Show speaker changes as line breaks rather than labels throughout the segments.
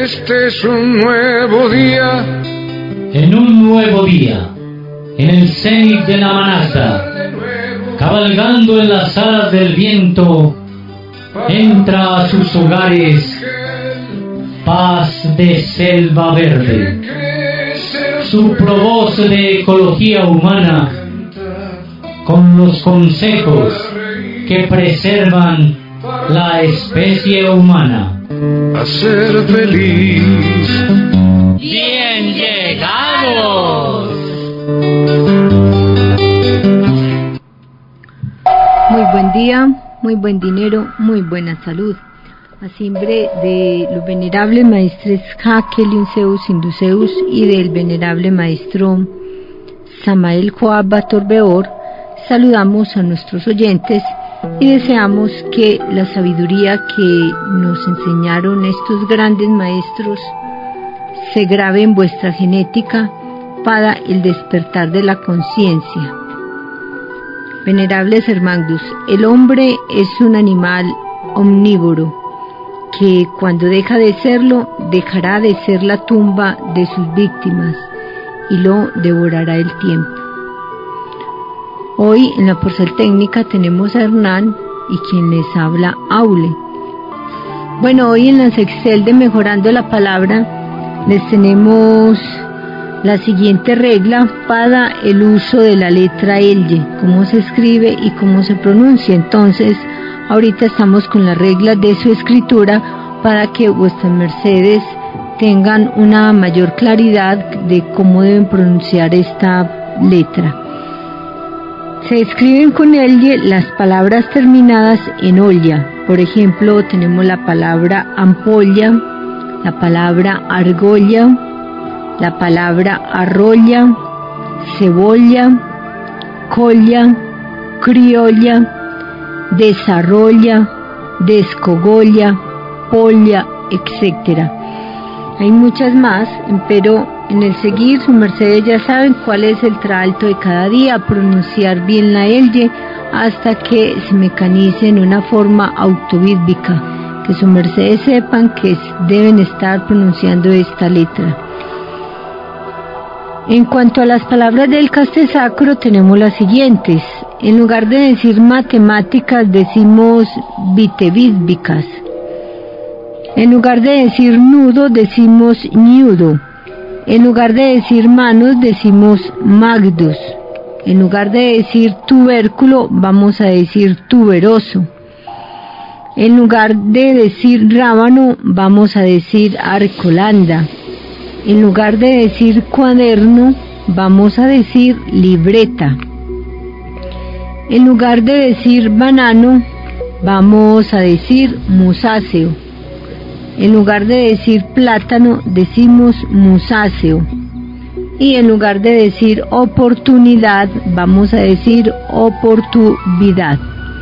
Este es un nuevo día.
En un nuevo día, en el cenit de la Manata, cabalgando en las alas del viento, entra a sus hogares paz de selva verde. Su provoz de ecología humana, con los consejos que preservan la especie humana.
A ser feliz.
¡Bien llegados!
Muy buen día, muy buen dinero, muy buena salud. A timbre de los venerables maestres Hakel, Zeus, Induceus y del venerable maestro Samael Joab Batorbeor, saludamos a nuestros oyentes y deseamos que la sabiduría que nos enseñaron estos grandes maestros se grabe en vuestra genética para el despertar de la conciencia. Venerables hermanos, el hombre es un animal omnívoro que cuando deja de serlo, dejará de ser la tumba de sus víctimas y lo devorará el tiempo. Hoy en la Porcel Técnica tenemos a Hernán y quien les habla, Aule. Bueno, hoy en las Excel de Mejorando la Palabra les tenemos la siguiente regla para el uso de la letra L, cómo se escribe y cómo se pronuncia. Entonces, ahorita estamos con las reglas de su escritura para que vuestras mercedes tengan una mayor claridad de cómo deben pronunciar esta letra. Se escriben con L las palabras terminadas en olla. Por ejemplo, tenemos la palabra ampolla, la palabra argolla, la palabra arrolla, cebolla, colla, criolla, desarrolla, descogolla, polla, etc. Hay muchas más, pero en el seguir sus mercedes ya saben cuál es el traalto de cada día, pronunciar bien la L hasta que se mecanice en una forma autobíblica, que sus mercedes sepan que deben estar pronunciando esta letra. En cuanto a las palabras del caste sacro, tenemos las siguientes. En lugar de decir matemáticas, decimos vitebísbicas. En lugar de decir nudo, decimos ñudo. En lugar de decir manos, decimos magdos. En lugar de decir tubérculo, vamos a decir tuberoso. En lugar de decir rábano, vamos a decir arcolanda. En lugar de decir cuaderno, vamos a decir libreta. En lugar de decir banano, vamos a decir musáceo. En lugar de decir plátano, decimos musáceo. Y en lugar de decir oportunidad, vamos a decir oportunidad.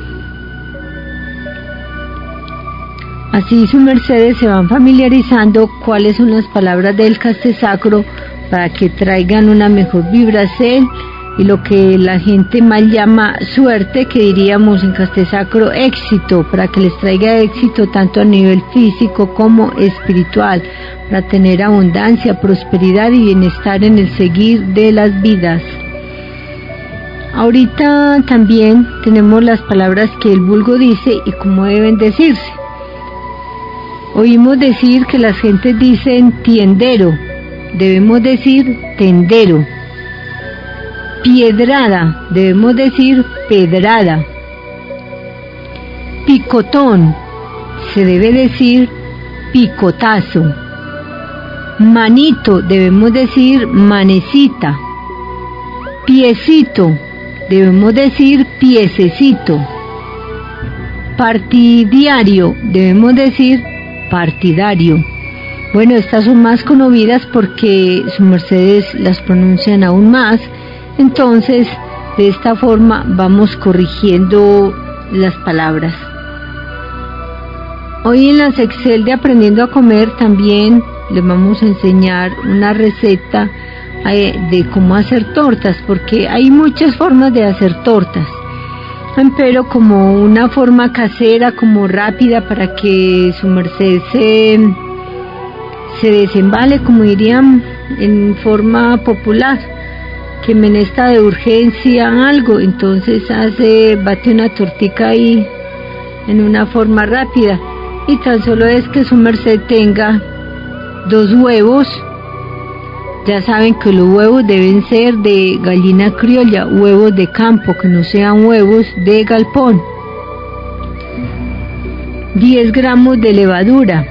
Así sus mercedes se van familiarizando cuáles son las palabras del caste sacro para que traigan una mejor vibración y lo que la gente mal llama suerte, que diríamos en caste sacro éxito, para que les traiga éxito tanto a nivel físico como espiritual, para tener abundancia, prosperidad y bienestar en el seguir de las vidas. Ahorita también tenemos las palabras que el vulgo dice y cómo deben decirse. Oímos decir que las gentes dicen tiendero, debemos decir tendero. Piedrada, debemos decir pedrada. Picotón, se debe decir picotazo. Manito, debemos decir manecita. Piecito, debemos decir piececito. Partidario, debemos decir partidario. Bueno, estas son más conocidas porque sus mercedes las pronuncian aún más. Entonces, de esta forma vamos corrigiendo las palabras. Hoy en las Excel de Aprendiendo a Comer también les vamos a enseñar una receta de cómo hacer tortas, porque hay muchas formas de hacer tortas, pero como una forma casera, como rápida, para que su merced se se desembale, como dirían en forma popular, que me está de urgencia algo, entonces bate una tortica ahí en una forma rápida, y tan solo es que su merced tenga 2 huevos. Ya saben que los huevos deben ser de gallina criolla, huevos de campo, que no sean huevos de galpón. 10 gramos de levadura,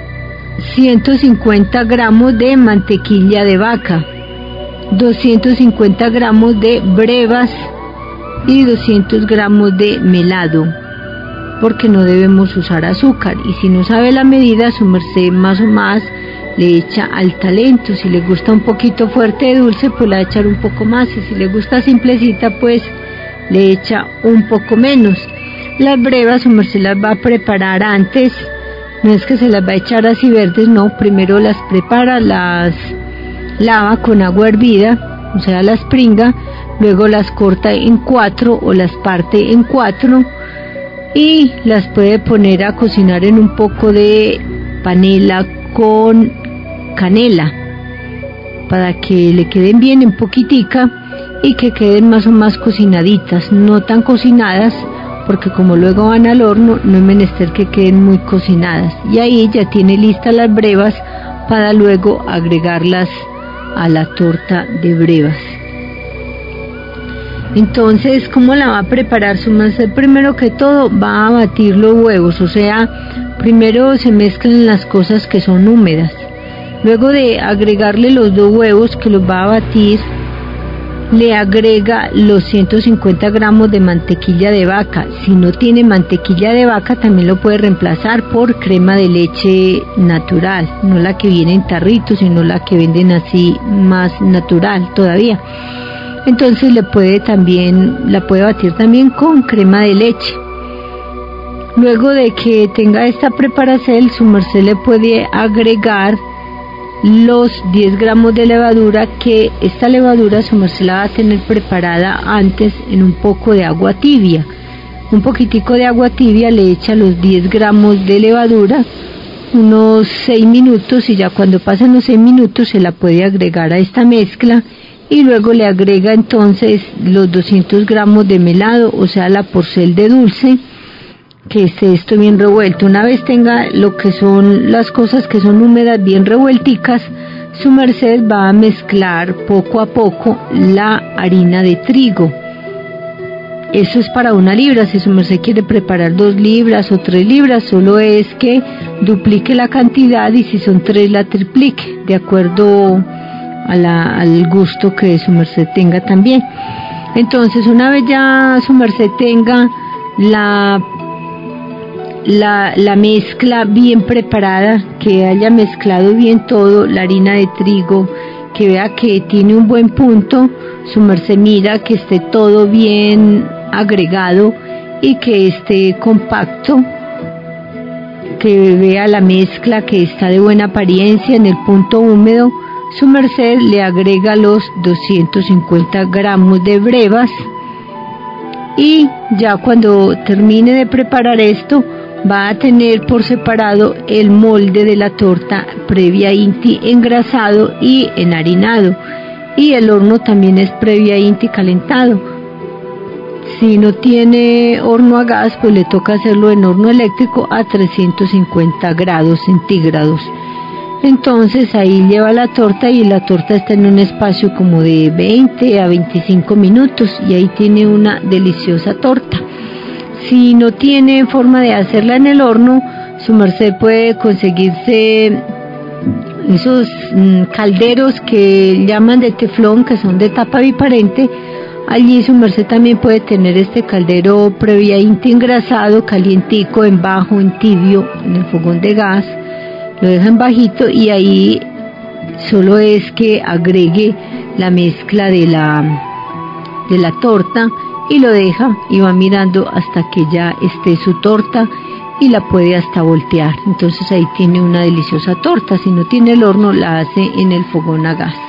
150 gramos de mantequilla de vaca, 250 gramos de brevas y 200 gramos de melado, porque no debemos usar azúcar. Y si no sabe la medida, su merced más o más le echa al talento. Si le gusta un poquito fuerte de dulce, pues le va a echar un poco más, y si le gusta simplecita, pues le echa un poco menos. Las brevas su merced las va a preparar antes, no es que se las va a echar así verdes, no, primero las prepara, las lava con agua hervida, o sea las pringa, luego las corta en 4 o las parte en 4 y las puede poner a cocinar en un poco de panela con canela para que le queden bien en poquitica y que queden más o más cocinaditas, no tan cocinadas, porque como luego van al horno no es menester que queden muy cocinadas. Y ahí ya tiene listas las brevas para luego agregarlas a la torta de brevas. Entonces, ¿cómo la va a preparar su merced? Primero que todo va a batir los huevos, o sea, primero se mezclan las cosas que son húmedas, luego de agregarle los 2 huevos que los va a batir, le agrega los 150 gramos de mantequilla de vaca. Si no tiene mantequilla de vaca, también lo puede reemplazar por crema de leche natural, no la que viene en tarritos, sino la que venden así más natural todavía. Entonces la puede batir también con crema de leche. Luego de que tenga esta preparación, su merced le puede agregar los 10 gramos de levadura, que esta levadura su merced la va a tener preparada antes en un poco de agua tibia. Un poquitico de agua tibia, le echa los 10 gramos de levadura, unos 6 minutos, y ya cuando pasen los 6 minutos se la puede agregar a esta mezcla, y luego le agrega entonces los 200 gramos de melado, o sea la porcel de dulce, que esté esto bien revuelto. Una vez tenga lo que son las cosas que son húmedas bien revuelticas, su merced va a mezclar poco a poco la harina de trigo. Eso es para 1 libra. Si su merced quiere preparar 2 libras o 3 libras, solo es que duplique la cantidad, y si son 3 la triplique, de acuerdo al gusto que su merced tenga también. Entonces, una vez ya su merced tenga la mezcla bien preparada, que haya mezclado bien todo, la harina de trigo, que vea que tiene un buen punto, su merced mira que esté todo bien agregado y que esté compacto, que vea la mezcla que está de buena apariencia en el punto húmedo, su merced le agrega los 250 gramos de brevas, y ya cuando termine de preparar esto, va a tener por separado el molde de la torta previa inti engrasado y enharinado, y el horno también es previa inti calentado. Si no tiene horno a gas, pues le toca hacerlo en horno eléctrico a 350 grados centígrados. Entonces ahí lleva la torta, y la torta está en un espacio como de 20 a 25 minutos, y ahí tiene una deliciosa torta. Si no tiene forma de hacerla en el horno, su merced puede conseguirse esos calderos que llaman de teflón, que son de tapa biparente. Allí su merced también puede tener este caldero previamente engrasado, calientico, en bajo, en tibio, en el fogón de gas. Lo dejan bajito, y ahí solo es que agregue la mezcla de la torta, y lo deja y va mirando hasta que ya esté su torta, y la puede hasta voltear. Entonces ahí tiene una deliciosa torta. Si no tiene el horno, la hace en el fogón a gas.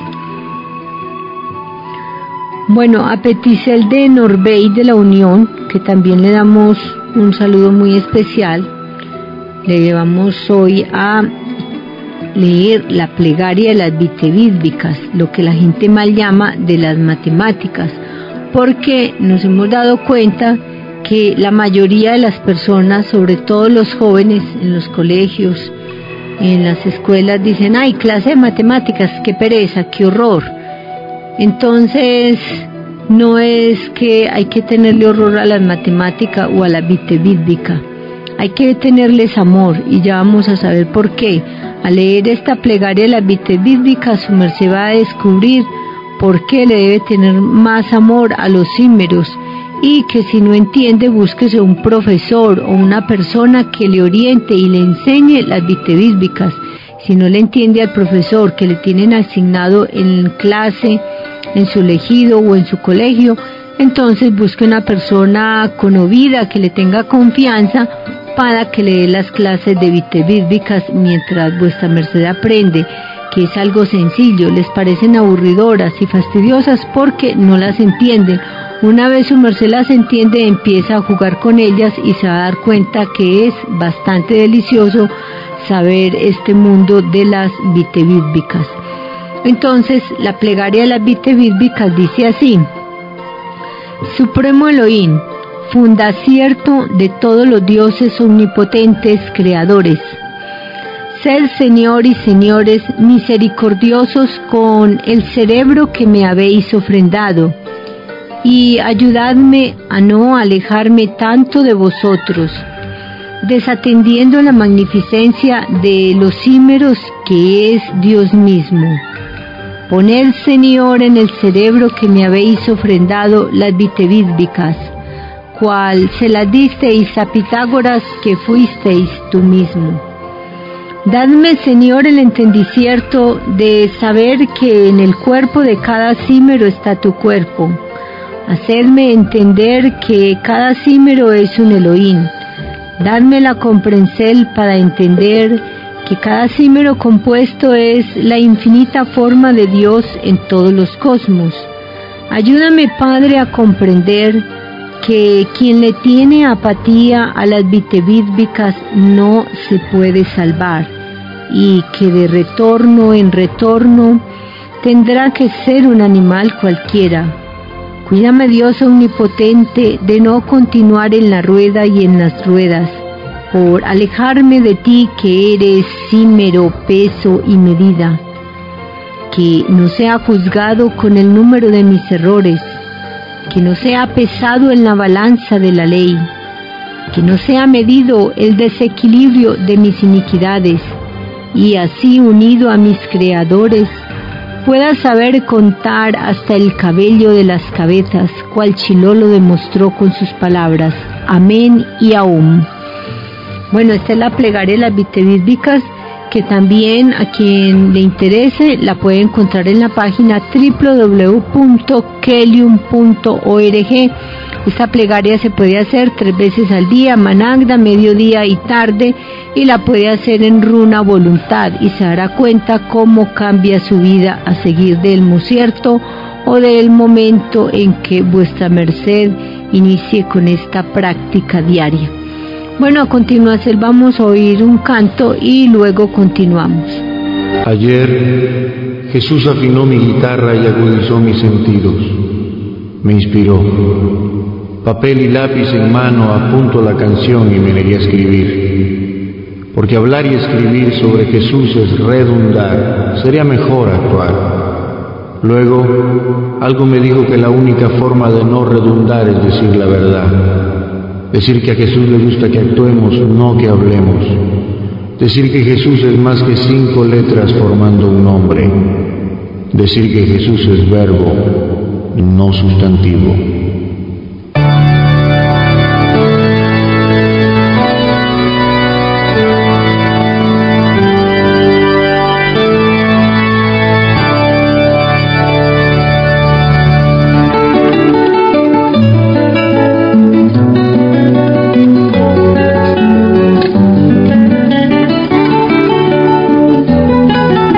Bueno, a Peticel de Norbey de la Unión, que también le damos un saludo muy especial, le llevamos hoy a leer la plegaria de las Vitevídvicas, lo que la gente mal llama de las matemáticas, porque nos hemos dado cuenta que la mayoría de las personas, sobre todo los jóvenes en los colegios, en las escuelas, dicen: ¡ay, clase de matemáticas, qué pereza, qué horror! Entonces, no es que hay que tenerle horror a las matemáticas o a la Vitevídvica, hay que tenerles amor, y ya vamos a saber por qué. Al leer esta plegaria de las Vitevídvicas, su merced va a descubrir por qué le debe tener más amor a los címeros, y que si no entiende, búsquese un profesor o una persona que le oriente y le enseñe las Vitevídvicas. Si no le entiende al profesor que le tienen asignado en clase, en su ejido o en su colegio, entonces busque una persona conocida que le tenga confianza para que le dé las clases de Vitevídvicas mientras vuestra merced aprende, que es algo sencillo. Les parecen aburridoras y fastidiosas porque no las entienden. Una vez su merced las entiende, empieza a jugar con ellas y se va a dar cuenta que es bastante delicioso saber este mundo de las Vitevídvicas. Entonces, la plegaria de las Vitevídvicas dice así: Supremo Elohim, fundacierto de todos los dioses omnipotentes creadores, sed Señor y señores misericordiosos con el cerebro que me habéis ofrendado, y ayudadme a no alejarme tanto de vosotros, desatendiendo la magnificencia de los címeros que es Dios mismo. Poned, Señor, en el cerebro que me habéis ofrendado las Vitevídvicas, cual se las disteis a Pitágoras, que fuisteis tú mismo. Dadme, Señor, el entendicierto de saber que en el cuerpo de cada címero está tu cuerpo. Hacedme entender que cada címero es un Elohim. Dadme la comprensión para entender que cada címero compuesto es la infinita forma de Dios en todos los cosmos. Ayúdame, Padre, a comprender que quien le tiene apatía a las Vitevídvicas no se puede salvar, y que de retorno en retorno tendrá que ser un animal cualquiera. Cuídame, Dios omnipotente, de no continuar en la rueda y en las ruedas, por alejarme de ti, que eres címero, peso y medida. Que no sea juzgado con el número de mis errores, que no sea pesado en la balanza de la ley, que no sea medido el desequilibrio de mis iniquidades, y así unido a mis creadores, pueda saber contar hasta el cabello de las cabezas, cual Chiló lo demostró con sus palabras. Amén y aún. Bueno, esta es la plegaria de las Vitevídvicas, que también a quien le interese la puede encontrar en la página www.kelium.org. Esta plegaria se puede hacer 3 veces al día, managda, mediodía y tarde, y la puede hacer en runa voluntad, y se dará cuenta cómo cambia su vida a seguir del mocierto o del momento en que vuestra merced inicie con esta práctica diaria. Bueno, a continuación vamos a oír un canto y luego continuamos.
Ayer Jesús afinó mi guitarra y agudizó mis sentidos. Me inspiró. Papel y lápiz en mano apunto la canción y me negué a escribir. Porque hablar y escribir sobre Jesús es redundar, sería mejor actuar. Luego, algo me dijo que la única forma de no redundar es decir la verdad. Decir que a Jesús le gusta que actuemos, no que hablemos. Decir que Jesús es más que 5 letras formando un nombre. Decir que Jesús es verbo, no sustantivo.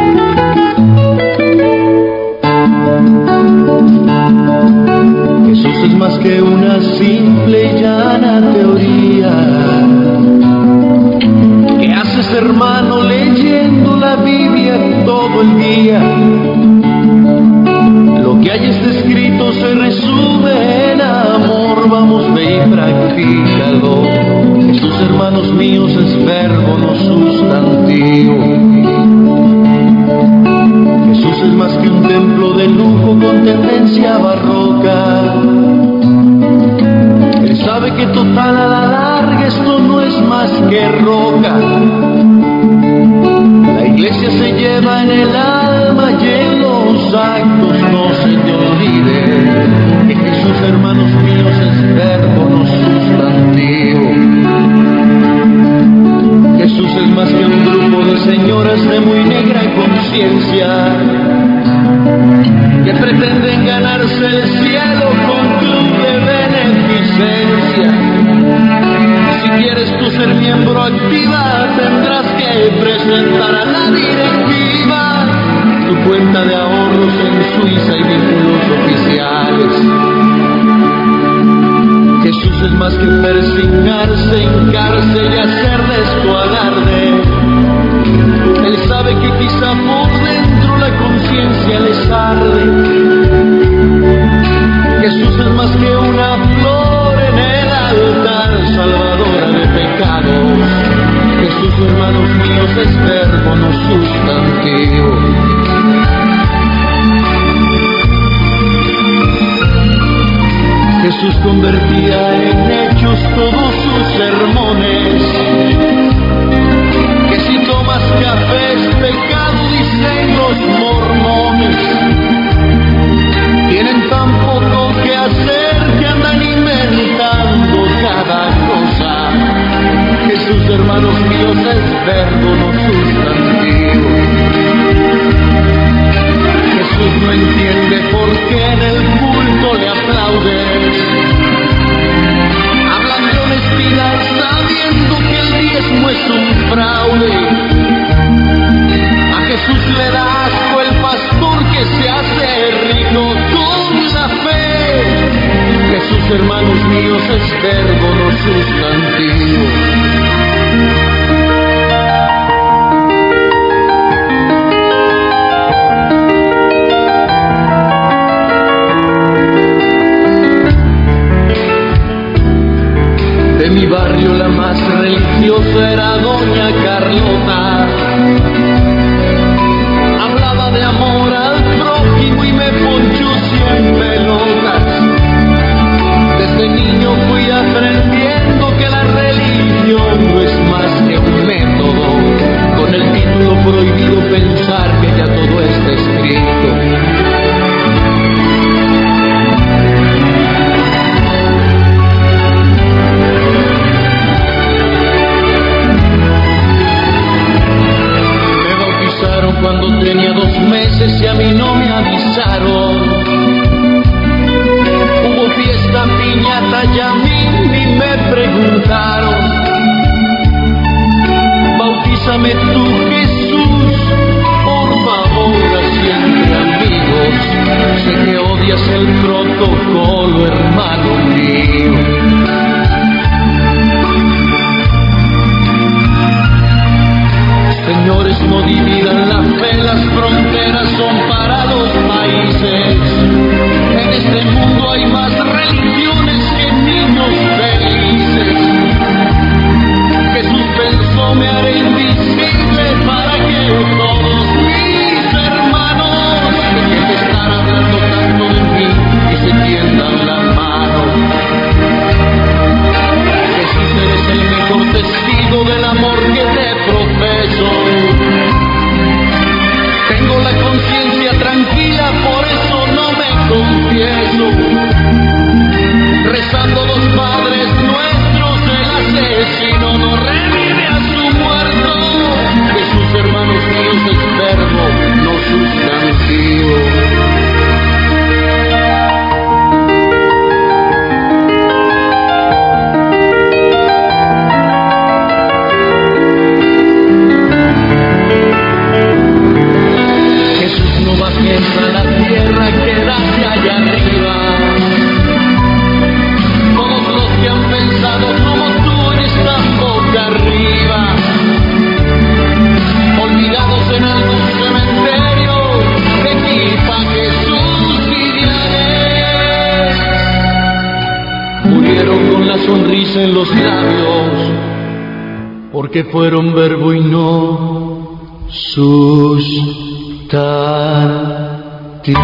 Jesús mano leyendo la Biblia todo el día. Lo que hay está escrito se resume en amor, vamos, ve y practícalo. Jesús, hermanos míos, es verbo, no sustantivo. Jesús es más que un templo de lujo con tendencia barroca. Él sabe que total a la larga esto no es más que roca. La iglesia se lleva en el alma y en los actos, no se te olvide que Jesús, hermanos míos, es verbo, no sustantivo. Jesús es más que un grupo de señoras de muy negra conciencia que pretenden ganarse el cielo con club de beneficencia. Si quieres tú ser miembro activa, tendrás que presentar a la directiva tu cuenta de ahorros en Suiza y vínculos oficiales. Jesús es más que persignarse, hincarse y hacer de esto alarde. Él sabe que quizá por dentro la conciencia les arde. Jesús es más que una flor en el altar, salvadora de pecados. Jesús, hermanos míos, es verbo, no sustantivo. Jesús convertía en hechos todos sus sermones. Que si tomas café es pecado, dicen los mormones. Tienen tan poco que hacer que andan inventando cada cosa. Jesús, hermanos míos, es verbo, no sustantivo. Jesús no entiende por qué en el culto le aplaudes. Hablan de honestidad sabiendo que el diezmo es un fraude. A Jesús le da asco el pastor que se hace rico con la fe. Jesús, hermanos míos, es verbo, no sustantivo. De mi barrio la más religiosa era doña Carlota. Hablaba de amor al prójimo y me ponchó 100 pelotas. Desde niño fui aprendiendo que la religión no es más que un método, con el título prohibido pensar que ya todo está escrito. Cuando tenía 2 meses y a mí no me avisaron. Hubo fiesta, piñata y a mí ni me preguntaron. Bautízame tú, Jesús, por favor, así entre amigos. Sé que odias el protocolo, hermano mío. Señores, no dividan la fe, las fronteras son para los países. En este mundo hay más religiones que niños felices. Jesús pensó, me haré invisible para que todos mis hermanos dejen de estar hablando tanto de mí y se tiendan la mano. Jesús, eres el mejor testigo del amor que te profeso. Tengo
en los labios, porque fueron verbo y no sustantivo.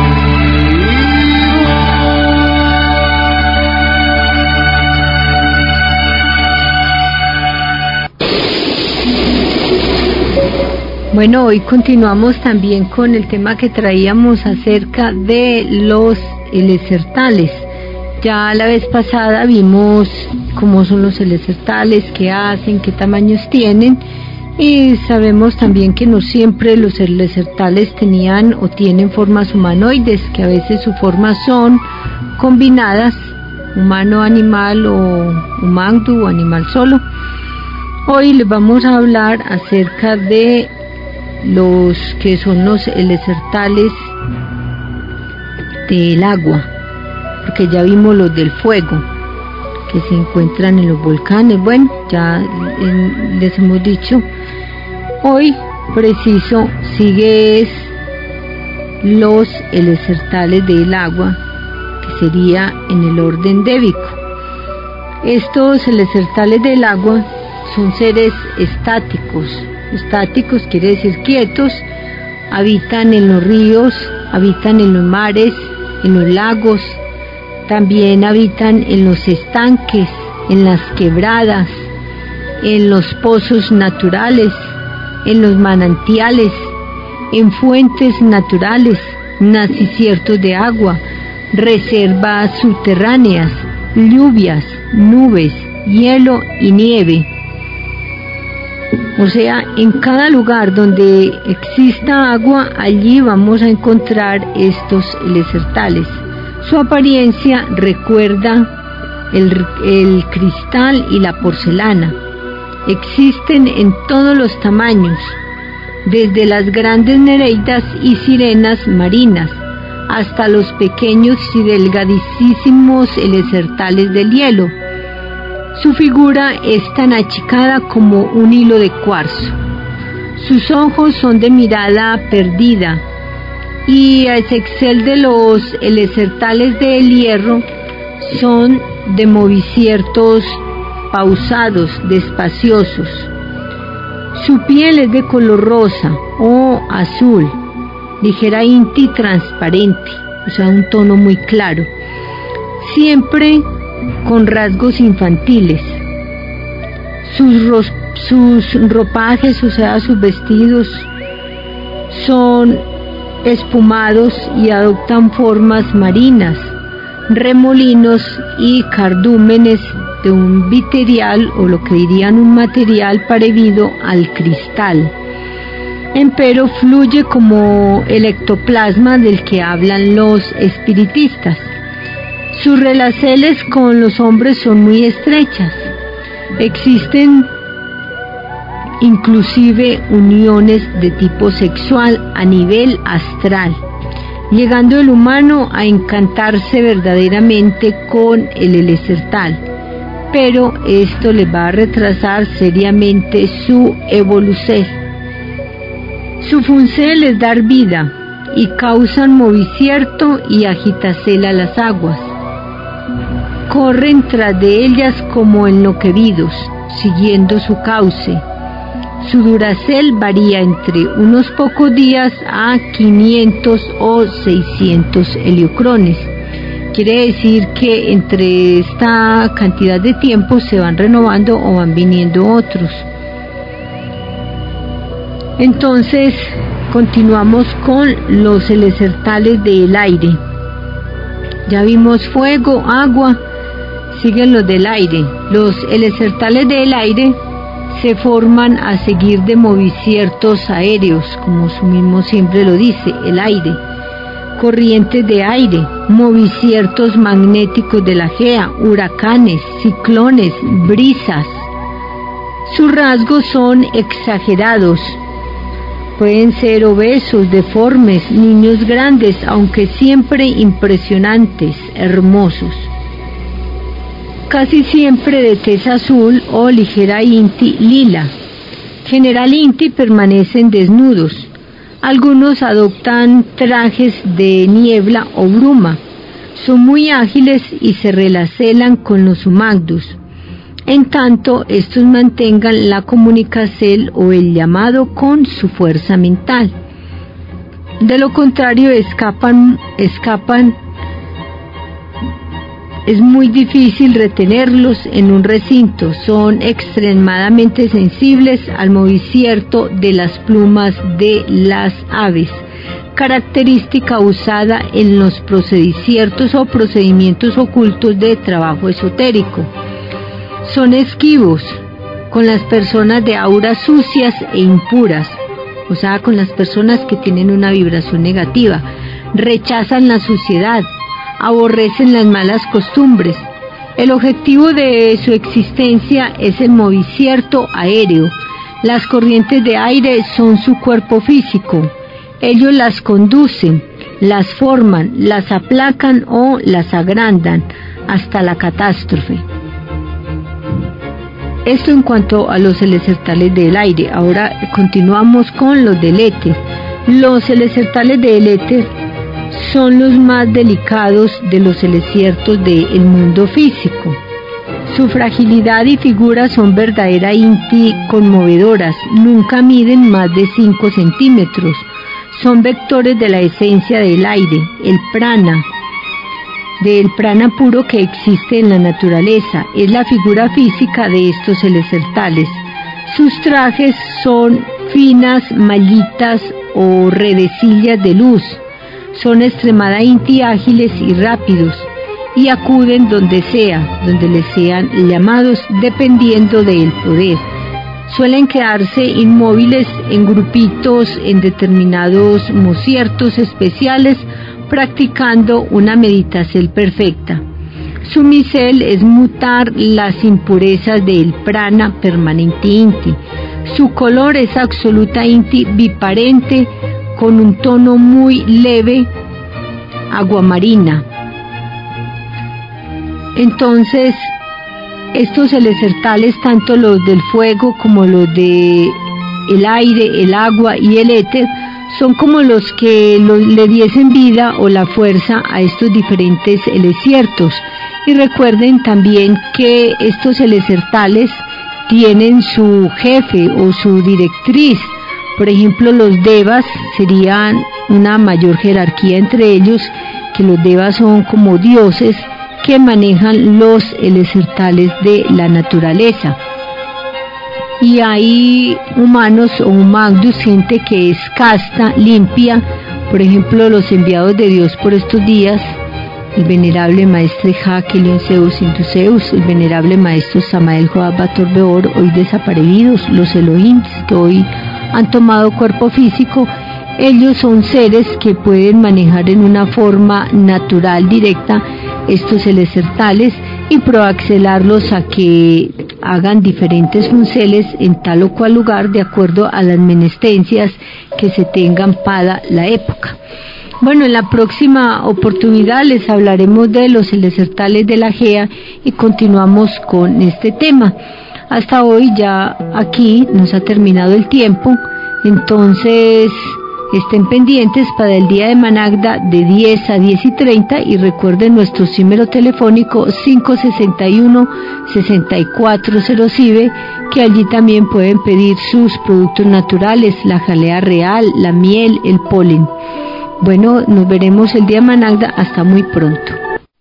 Bueno, hoy continuamos también con el tema que traíamos acerca de los elesertales. Ya la vez pasada vimos cómo son los elesertales, qué hacen, qué tamaños tienen, y sabemos también que no siempre los elesertales tenían o tienen formas humanoides, que a veces sus formas son combinadas, humano-animal o humangdu o animal solo. Hoy les vamos a hablar acerca de los que son los elesertales del agua, porque ya vimos los del fuego que se encuentran en los volcanes. Bueno, ya les hemos dicho. Hoy preciso sigue los elesertales del agua, que sería en el orden débico. Estos elesertales del agua son seres estáticos. Estáticos quiere decir quietos, habitan en los ríos, habitan en los mares, en los lagos, también habitan en los estanques, en las quebradas, en los pozos naturales, en los manantiales, en fuentes naturales, nacimientos de agua, reservas subterráneas, lluvias, nubes, hielo y nieve. O sea, en cada lugar donde exista agua, allí vamos a encontrar estos elesertales. Su apariencia recuerda el cristal y la porcelana. Existen en todos los tamaños, desde las grandes nereidas y sirenas marinas, hasta los pequeños y delgadísimos elesertales del hielo. Su figura es tan achicada como un hilo de cuarzo. Sus ojos son de mirada perdida, y a excepción de los elesertales del hierro, son de movimientos pausados, despaciosos. Su piel es de color rosa o azul, ligera inti transparente, o sea, un tono muy claro, siempre con rasgos infantiles. Sus ropajes, o sea, sus vestidos, son espumados y adoptan formas marinas, remolinos y cardúmenes de un material, o lo que dirían un material parecido al cristal. Empero fluye como el ectoplasma del que hablan los espiritistas. Sus relaciones con los hombres son muy estrechas. Existen inclusive uniones de tipo sexual a nivel astral, llegando el humano a encantarse verdaderamente con el elesertal, pero esto le va a retrasar seriamente su evolución. Su función es dar vida y causan movimiento y agitación a las aguas. Corren tras de ellas como enloquecidos, siguiendo su cauce. Su duracel varía entre unos pocos días a 500 o 600 heliocrones. Quiere decir que entre esta cantidad de tiempo se van renovando o van viniendo otros. Entonces, continuamos con los elesertales del aire. Ya vimos fuego, agua, siguen los del aire. Los elesertales del aire se forman a seguir de movimientos aéreos, como su mismo siempre lo dice, el aire, corrientes de aire, movimientos magnéticos de la Gea, huracanes, ciclones, brisas. Sus rasgos son exagerados, pueden ser obesos, deformes, niños grandes, aunque siempre impresionantes, hermosos. Casi siempre de tez azul o ligera inti lila. General inti permanecen desnudos. Algunos adoptan trajes de niebla o bruma. Son muy ágiles y se relacionan con los humangdus. en tanto estos mantengan la comunicación o el llamado con su fuerza mental. De lo contrario, escapan, es muy difícil retenerlos en un recinto, son extremadamente sensibles al movimiento de las plumas de las aves, característica usada en los procedimientos ocultos de trabajo esotérico. Son esquivos con las personas de auras sucias e impuras, o sea, con las personas que tienen una vibración negativa, rechazan la suciedad, aborrecen las malas costumbres. El objetivo de su existencia es el movimiento aéreo. Las corrientes de aire son su cuerpo físico. Ellos las conducen, las forman, las aplacan o las agrandan hasta la catástrofe. Esto en cuanto a los elesertales del aire. Ahora continuamos con los del éter. Los elesertales del éter son los más delicados de los elesiertos del mundo físico. Su fragilidad y figura son verdaderamente conmovedoras, nunca miden más de 5 centímetros. Son vectores de la esencia del aire, el prana, del prana puro que existe en la naturaleza. Es la figura física de estos elesertales. Sus trajes son finas mallitas o redecillas de luz. Son extremadamente ágiles y rápidos y acuden donde les sean llamados, dependiendo del poder. Suelen quedarse inmóviles en grupitos en determinados conciertos especiales, practicando una meditación perfecta. Su misel es mutar las impurezas del prana permanente. Su color es absolutamente biparente, con un tono muy leve, aguamarina. Entonces, estos elesertales, tanto los del fuego como los del aire, el agua y el éter, son como los que le diesen vida o la fuerza a estos diferentes elesiertos. Y recuerden también que estos elesertales tienen su jefe o su directriz. Por ejemplo, los devas serían una mayor jerarquía entre ellos, que los devas son como dioses que manejan los elesertales de la naturaleza. Y hay humanos o humagdus, gente que es casta, limpia, por ejemplo, los enviados de Dios por estos días, el venerable maestre Hakelion Zeus Induceus, el venerable maestro Samael Joab Bator Beor, hoy desaparecidos, los Elohims, que hoy han tomado cuerpo físico. Ellos son seres que pueden manejar en una forma natural, directa, estos elesertales y proaxelarlos a que hagan diferentes funciones en tal o cual lugar de acuerdo a las menestencias que se tengan para la época. Bueno, en la próxima oportunidad les hablaremos de los elesertales de la Gea y continuamos con este tema. Hasta hoy ya aquí nos ha terminado el tiempo, entonces estén pendientes para el día de Managda de 10 a 10:30 y recuerden nuestro número telefónico 561-6400, que allí también pueden pedir sus productos naturales, la jalea real, la miel, el polen. Bueno, nos veremos el día de Managda, hasta muy pronto.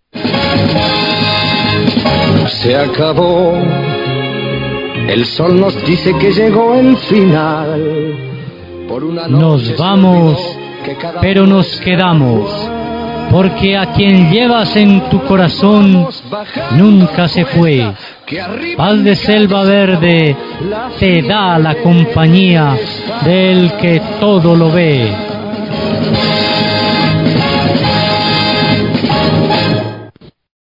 Se acabó, el sol nos dice que llegó el final.
Nos vamos, pero nos quedamos, porque a quien llevas en tu corazón nunca se fue. Paz de selva verde te da la compañía del que todo lo ve.